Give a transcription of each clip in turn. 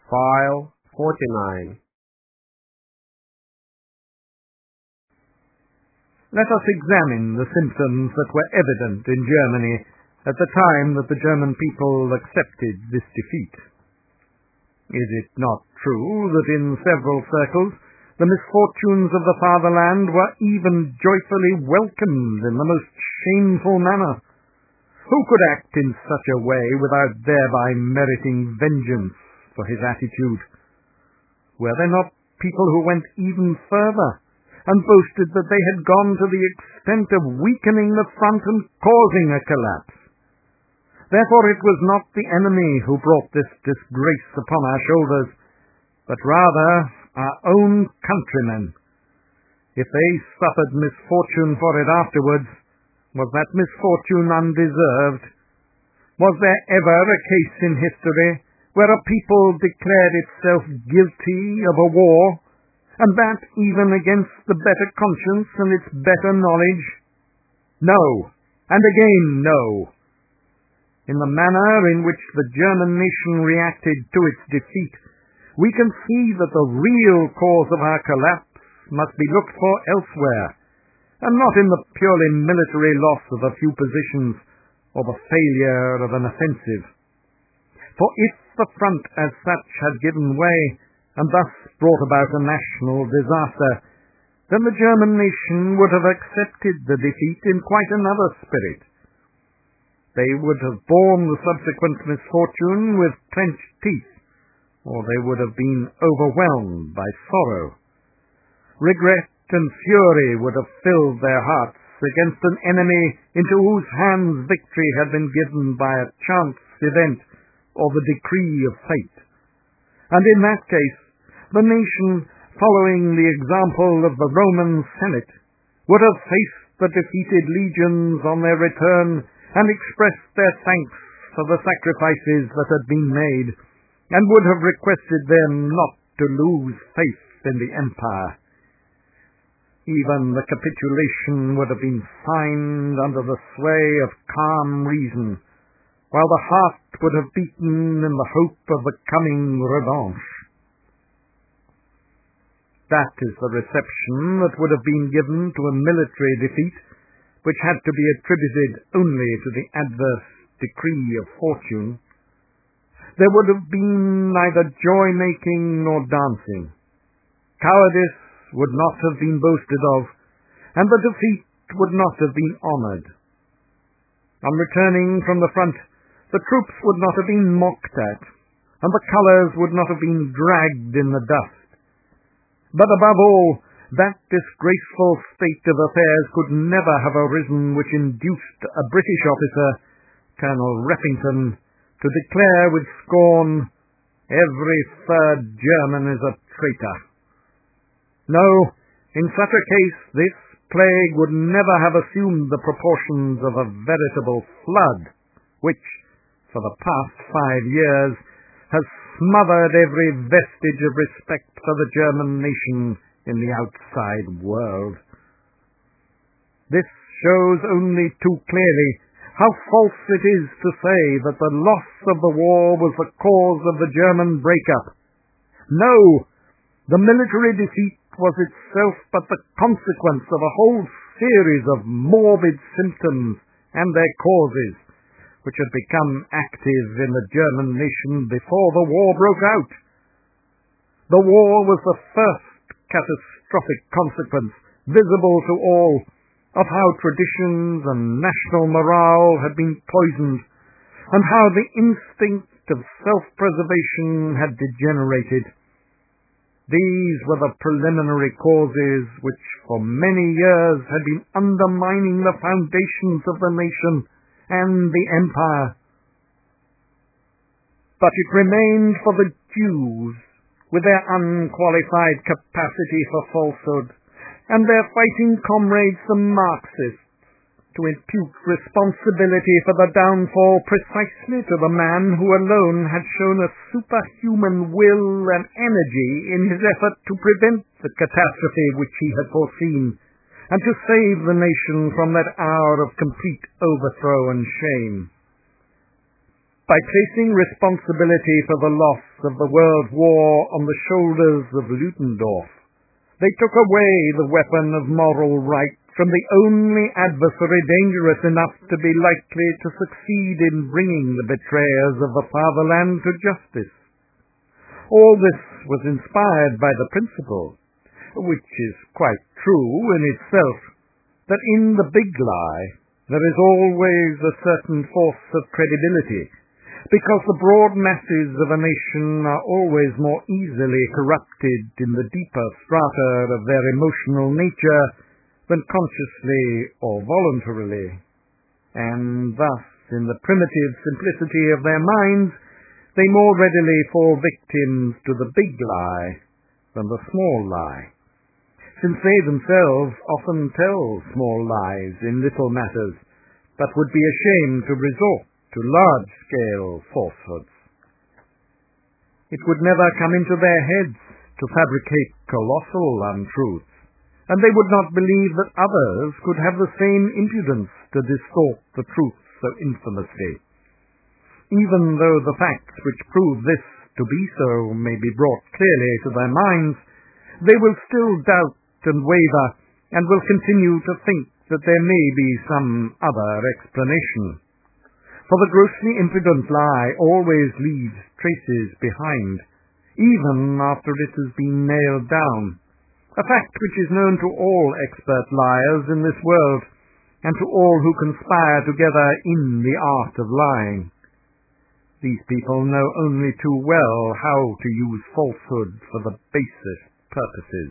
File 49. Let us examine the symptoms that were evident in Germany at the time that the German people accepted this defeat. Is it not true that in several circles the misfortunes of the fatherland were even joyfully welcomed in the most shameful manner? Who could act in such a way without thereby meriting vengeance for his attitude? Were there not people who went even further and boasted that they had gone to the extent of weakening the front and causing a collapse? Therefore it was not the enemy who brought this disgrace upon our shoulders, but rather our own countrymen. If they suffered misfortune for it afterwards, was that misfortune undeserved? Was there ever a case in history where a people declared itself guilty of a war, and that even against the better conscience and its better knowledge? No, and again no. In the manner in which the German nation reacted to its defeat, we can see that the real cause of our collapse must be looked for elsewhere, and not in the purely military loss of a few positions or the failure of an offensive. For if the front as such had given way, and thus brought about a national disaster, then the German nation would have accepted the defeat in quite another spirit. They would have borne the subsequent misfortune with clenched teeth, or they would have been overwhelmed by sorrow. Regret and fury would have filled their hearts against an enemy into whose hands victory had been given by a chance event or the decree of fate. And in that case, the nation, following the example of the Roman Senate, would have faced the defeated legions on their return and expressed their thanks for the sacrifices that had been made, and would have requested them not to lose faith in the empire. Even the capitulation would have been signed under the sway of calm reason, while the heart would have beaten in the hope of the coming revanche. That is the reception that would have been given to a military defeat, which had to be attributed only to the adverse decree of fortune. There would have been neither joy-making nor dancing. Cowardice would not have been boasted of, and the defeat would not have been honored. On returning from the front, the troops would not have been mocked at, and the colors would not have been dragged in the dust. But above all, that disgraceful state of affairs could never have arisen which induced a British officer, Colonel Reffington, to declare with scorn, "Every third German is a traitor." No, in such a case this plague would never have assumed the proportions of a veritable flood, which, for the past 5 years, has smothered every vestige of respect for the German nation in the outside world. This shows only too clearly how false it is to say that the loss of the war was the cause of the German breakup. No, the military defeat was itself but the consequence of a whole series of morbid symptoms and their causes, which had become active in the German nation before the war broke out. The war was the first catastrophic consequence, visible to all, of how traditions and national morale had been poisoned, and how the instinct of self-preservation had degenerated. These were the preliminary causes which for many years had been undermining the foundations of the nation and the empire. But it remained for the Jews, with their unqualified capacity for falsehood, and their fighting comrades the Marxists, to impute responsibility for the downfall precisely to the man who alone had shown a superhuman will and energy in his effort to prevent the catastrophe which he had foreseen, and to save the nation from that hour of complete overthrow and shame. By placing responsibility for the loss of the World War on the shoulders of Ludendorff, they took away the weapon of moral right from the only adversary dangerous enough to be likely to succeed in bringing the betrayers of the fatherland to justice. All this was inspired by the principle, which is quite true in itself, that in the big lie there is always a certain force of credibility, because the broad masses of a nation are always more easily corrupted in the deeper strata of their emotional nature than consciously or voluntarily, and thus, in the primitive simplicity of their minds, they more readily fall victims to the big lie than the small lie, since they themselves often tell small lies in little matters, but would be ashamed to resort to large-scale falsehoods. It would never come into their heads to fabricate colossal untruths, and they would not believe that others could have the same impudence to distort the truth so infamously. Even though the facts which prove this to be so may be brought clearly to their minds, they will still doubt and waver, and will continue to think that there may be some other explanation. For the grossly impudent lie always leaves traces behind, even after it has been nailed down, a fact which is known to all expert liars in this world, and to all who conspire together in the art of lying. These people know only too well how to use falsehood for the basest purposes.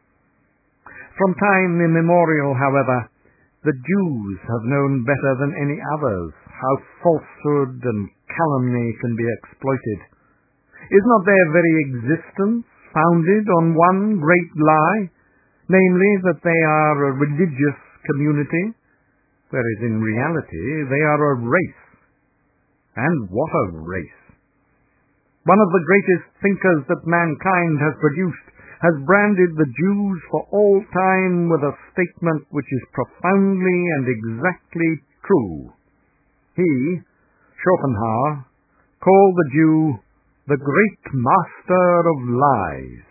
From time immemorial, however, the Jews have known better than any others how falsehood and calumny can be exploited. Is not their very existence founded on one great lie, namely that they are a religious community, whereas in reality they are a race? And what a race! One of the greatest thinkers that mankind has produced has branded the Jews for all time with a statement which is profoundly and exactly true. He, Schopenhauer, called the Jew the great master of lies.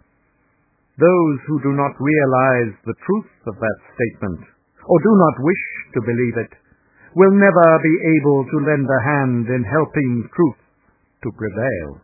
Those who do not realize the truth of that statement, or do not wish to believe it, will never be able to lend a hand in helping truth to prevail.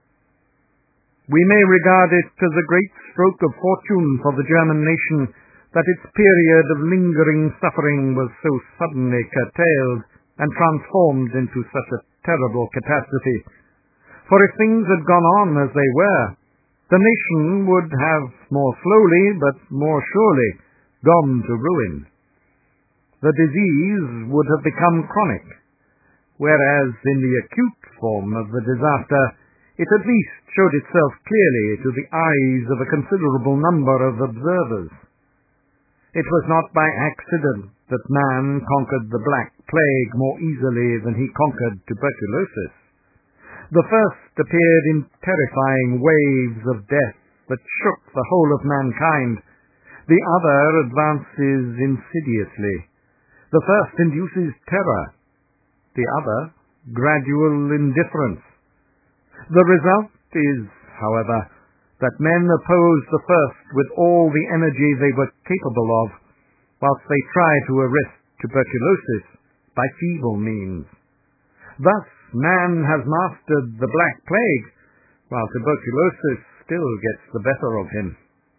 We may regard it as a great stroke of fortune for the German nation that its period of lingering suffering was so suddenly curtailed and transformed into such a terrible catastrophe. For if things had gone on as they were, the nation would have more slowly but more surely gone to ruin. The disease would have become chronic, whereas in the acute form of the disaster it at least showed itself clearly to the eyes of a considerable number of observers. It was not by accident that man conquered the Black Plague more easily than he conquered tuberculosis. The first appeared in terrifying waves of death that shook the whole of mankind. The other advances insidiously. The first induces terror, the other gradual indifference. The result is, however, that men oppose the first with all the energy they were capable of, whilst they try to arrest tuberculosis by feeble means. Thus man has mastered the Black Plague, while tuberculosis still gets the better of him.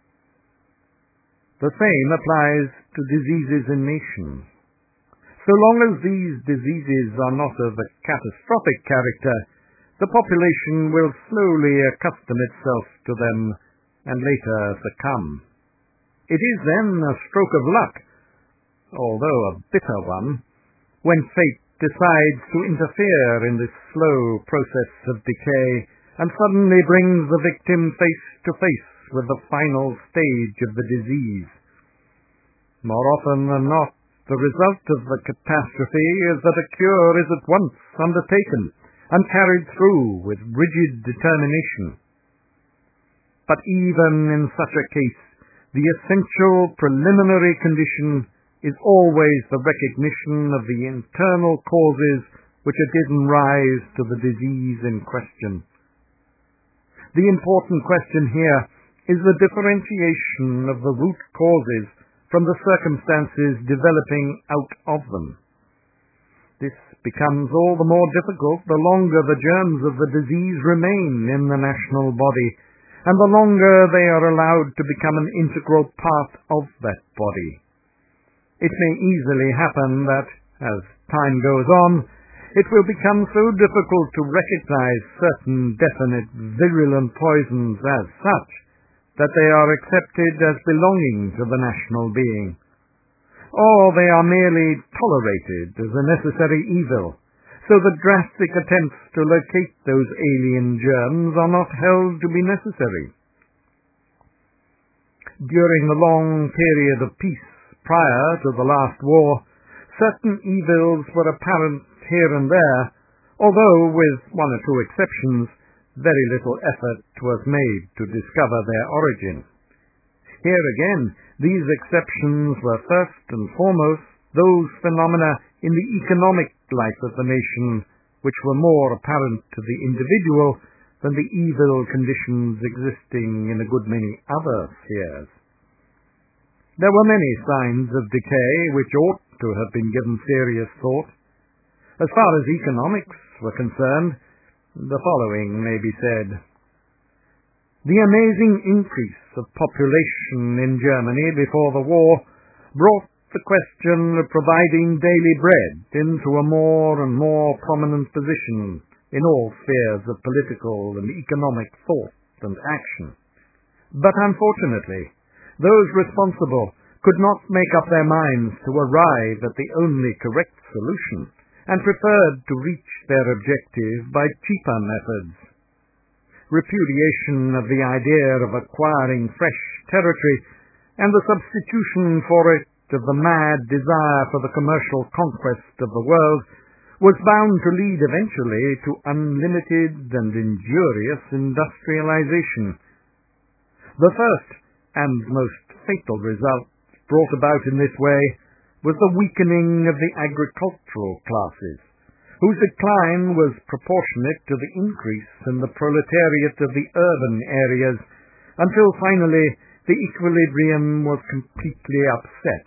The same applies to diseases in nations. So long as these diseases are not of a catastrophic character, the population will slowly accustom itself to them and later succumb. It is then a stroke of luck, although a bitter one, when fate decides to interfere in this slow process of decay and suddenly brings the victim face to face with the final stage of the disease. More often than not, the result of the catastrophe is that a cure is at once undertaken and carried through with rigid determination. But even in such a case, the essential preliminary condition is always the recognition of the internal causes which had given rise to the disease in question. The important question here is the differentiation of the root causes from the circumstances developing out of them. This becomes all the more difficult the longer the germs of the disease remain in the national body, and the longer they are allowed to become an integral part of that body. It may easily happen that, as time goes on, it will become so difficult to recognize certain definite virulent poisons as such that they are accepted as belonging to the national being, or they are merely tolerated as a necessary evil, so that drastic attempts to locate those alien germs are not held to be necessary. During the long period of peace prior to the last war, certain evils were apparent here and there, although, with one or two exceptions, very little effort was made to discover their origin. Here again, these exceptions were first and foremost those phenomena in the economic life of the nation which were more apparent to the individual than the evil conditions existing in a good many other spheres. There were many signs of decay which ought to have been given serious thought. As far as economics were concerned, the following may be said. The amazing increase of population in Germany before the war brought the question of providing daily bread into a more and more prominent position in all spheres of political and economic thought and action. But unfortunately, those responsible could not make up their minds to arrive at the only correct solution, and preferred to reach their objective by cheaper methods. Repudiation of the idea of acquiring fresh territory, and the substitution for it of the mad desire for the commercial conquest of the world, was bound to lead eventually to unlimited and injurious industrialization. The first and most fatal result brought about in this way was the weakening of the agricultural classes, whose decline was proportionate to the increase in the proletariat of the urban areas, until finally the equilibrium was completely upset.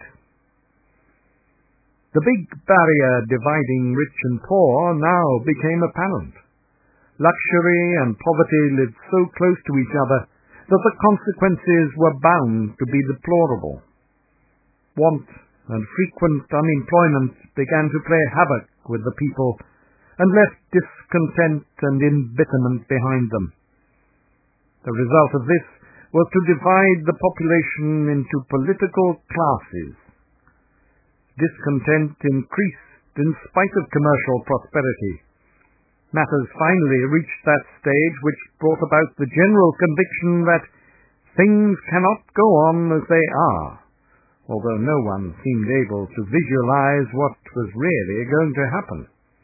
The big barrier dividing rich and poor now became apparent. Luxury and poverty lived so close to each other that the consequences were bound to be deplorable. Want and frequent unemployment began to play havoc with the people, and left discontent and embitterment behind them. The result of this was to divide the population into political classes. Discontent increased in spite of commercial prosperity. Matters finally reached that stage which brought about the general conviction that things cannot go on as they are, although no one seemed able to visualize what was really going to happen.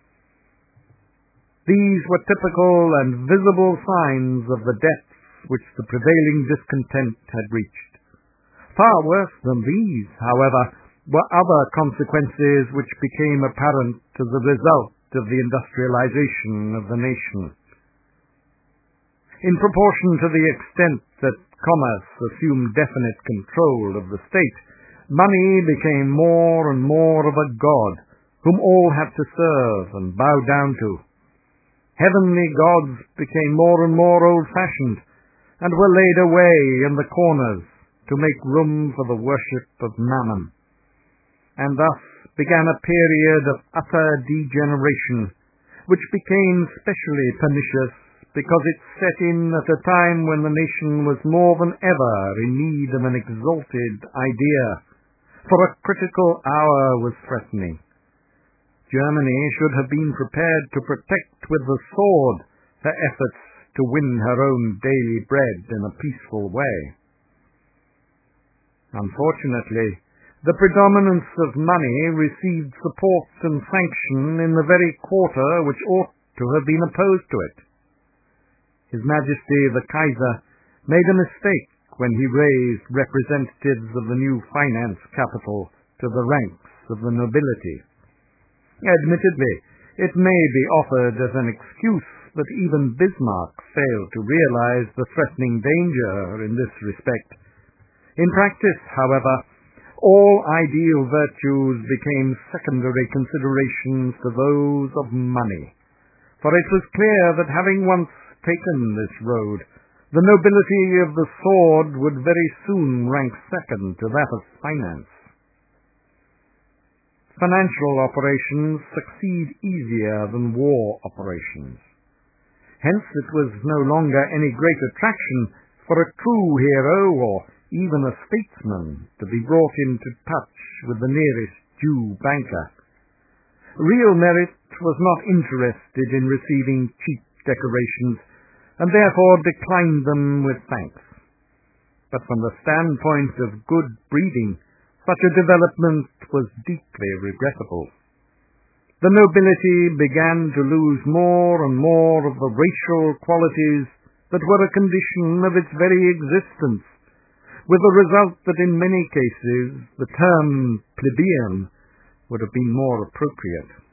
These were typical and visible signs of the depths which the prevailing discontent had reached. Far worse than these, however, were other consequences which became apparent as a result of the industrialization of the nation. In proportion to the extent that commerce assumed definite control of the state, money became more and more of a god whom all had to serve and bow down to. Heavenly gods became more and more old-fashioned, and were laid away in the corners to make room for the worship of Mammon. And thus began a period of utter degeneration, which became specially pernicious because it set in at a time when the nation was more than ever in need of an exalted idea, for a critical hour was threatening. Germany should have been prepared to protect with the sword her efforts to win her own daily bread in a peaceful way. Unfortunately, the predominance of money received support and sanction in the very quarter which ought to have been opposed to it. His Majesty the Kaiser made a mistake when he raised representatives of the new finance capital to the ranks of the nobility. Admittedly, It may be offered as an excuse that even Bismarck failed to realize the threatening danger in this respect. In practice, however, all ideal virtues became secondary considerations to those of money, for it was clear that having once taken this road, the nobility of the sword would very soon rank second to that of finance. Financial operations succeed easier than war operations. Hence it was no longer any great attraction for a true hero or even a statesman to be brought into touch with the nearest Jew banker. Real merit was not interested in receiving cheap decorations, and therefore declined them with thanks. But from the standpoint of good breeding, such a development was deeply regrettable. The nobility began to lose more and more of the racial qualities that were a condition of its very existence, with the result that in many cases the term plebeian would have been more appropriate.